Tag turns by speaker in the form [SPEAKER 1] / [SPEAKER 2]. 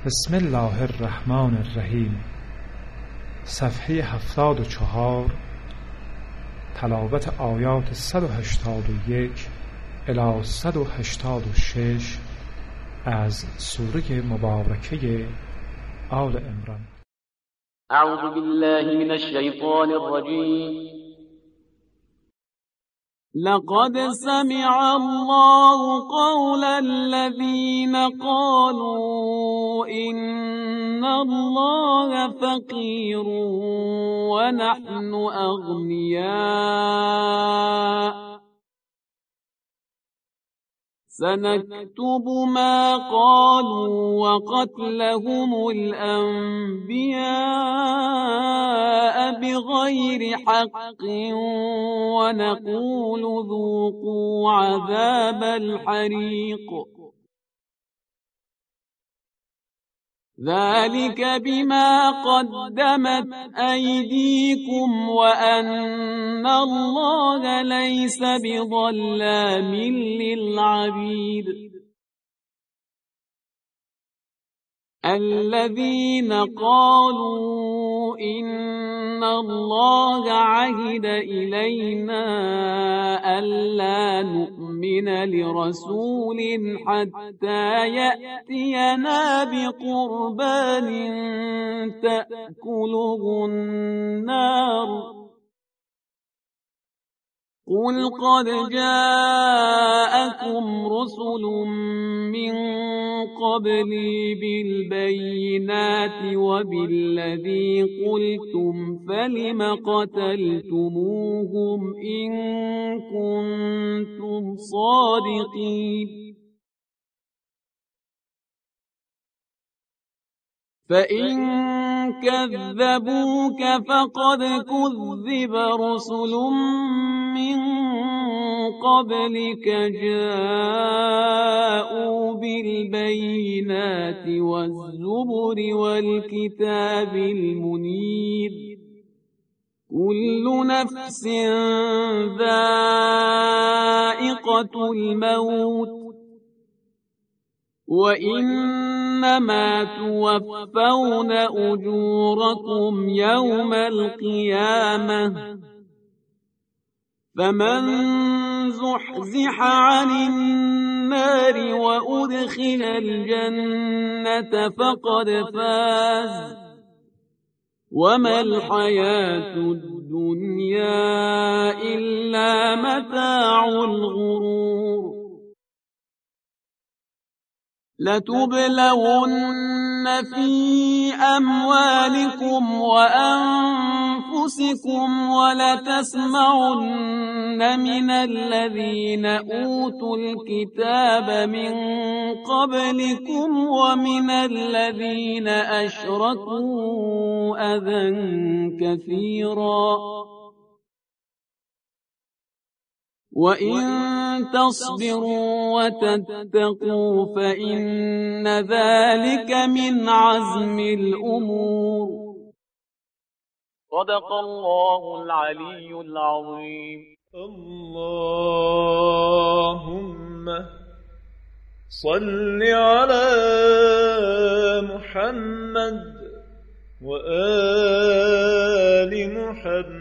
[SPEAKER 1] بسم الله الرحمن الرحیم. صفحه 74، تلاوت آیات 181 الی 186 از سوره مبارکه آل عمران.
[SPEAKER 2] اعوذ بالله من الشیطان الرجیم. لقد سمع الله قول الذين قالوا إن الله فقير ونحن أغنياء سنكتب ما قالوا وقتلهم الأنبياء بغير حق ونقول ذوقوا عذاب الحريق ذلك بما قدمت أيديكم وأن الله ليس بظلام للعبيد. الذين قالوا إن الله عهد إلينا ألا نؤمن لرسول حتى يأتينا بقربان تأكله النار قل قد جاءكم رسل من قبلي بالبينات وبالذي قلتم فلم قتلتموهم إن كنتم صادقين فإن كذبوك فقد كذب رسل من قبلك جاءوا بالبينات والزبر والكتاب المنير كل نفس ذائقة الموت وإنما توفون أجوركم يوم القيامة فمن زحزح عن النار وأدخل الجنة فقد فاز وما الحياة الدنيا إلا متاع الغرور. لتبلون في أموالكم وأنفسكم ولتسمعن من الذين أوتوا الكتاب من قبلكم ومن الذين أشركوا أذى كثيرا وإن تصبروا وتتقوا فإن ذلك من عزم الأمور. صدق الله العلي العظيم.
[SPEAKER 3] اللهم صل على محمد وآل محمد